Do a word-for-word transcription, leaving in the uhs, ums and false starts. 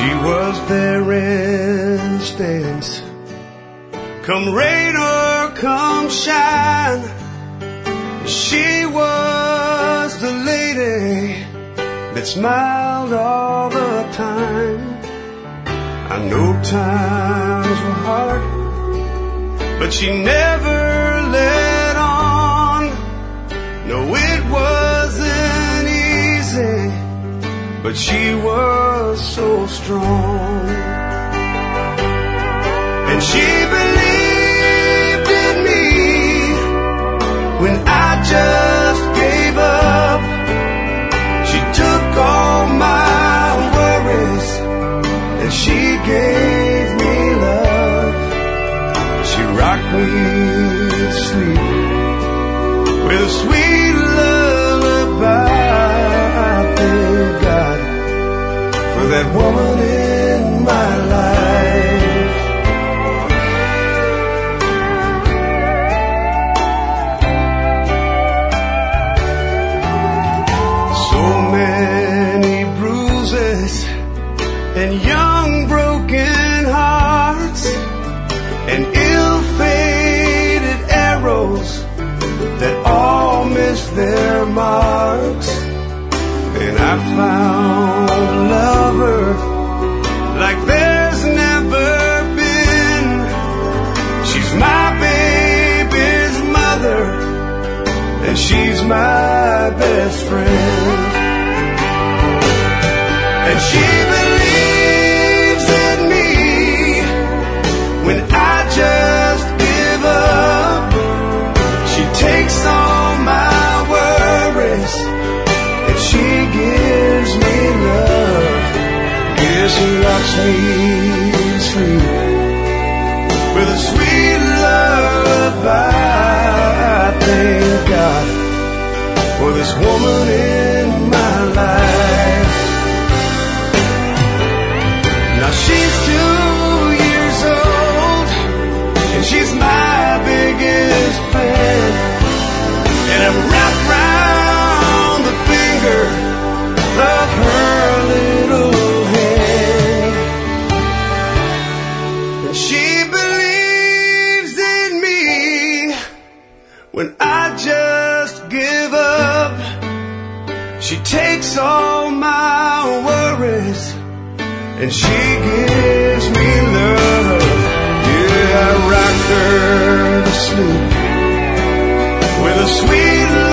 She was their instance, come rain or come shine. She was the lady that smiled all the time. I know times were hard, but she never let on. No, it wasn't easy, but she was so strong. And she believed in me when I just gave up. She took all my worries and she gave me love. She rocked me to sleep with a sweet lullaby. I thank God for that woman in my life. So many bruises and young broken hearts and ill-fated arrows that all missed their marks. And I found a lover like there's never been. She's my baby's mother and she's my best friend. And she believes in me when I just give up. She takes all my worries and she gives me love. Yes, she rocks me to sleep with a sweet lullaby. I thank God for this woman in my life. Now she's two years old and she's my biggest fan. And I'm wrapped round the finger of her little hand. And she believes in me when I just give up. She takes all my worries and she gives me love. Yeah, I rocked her to sleep with a sweet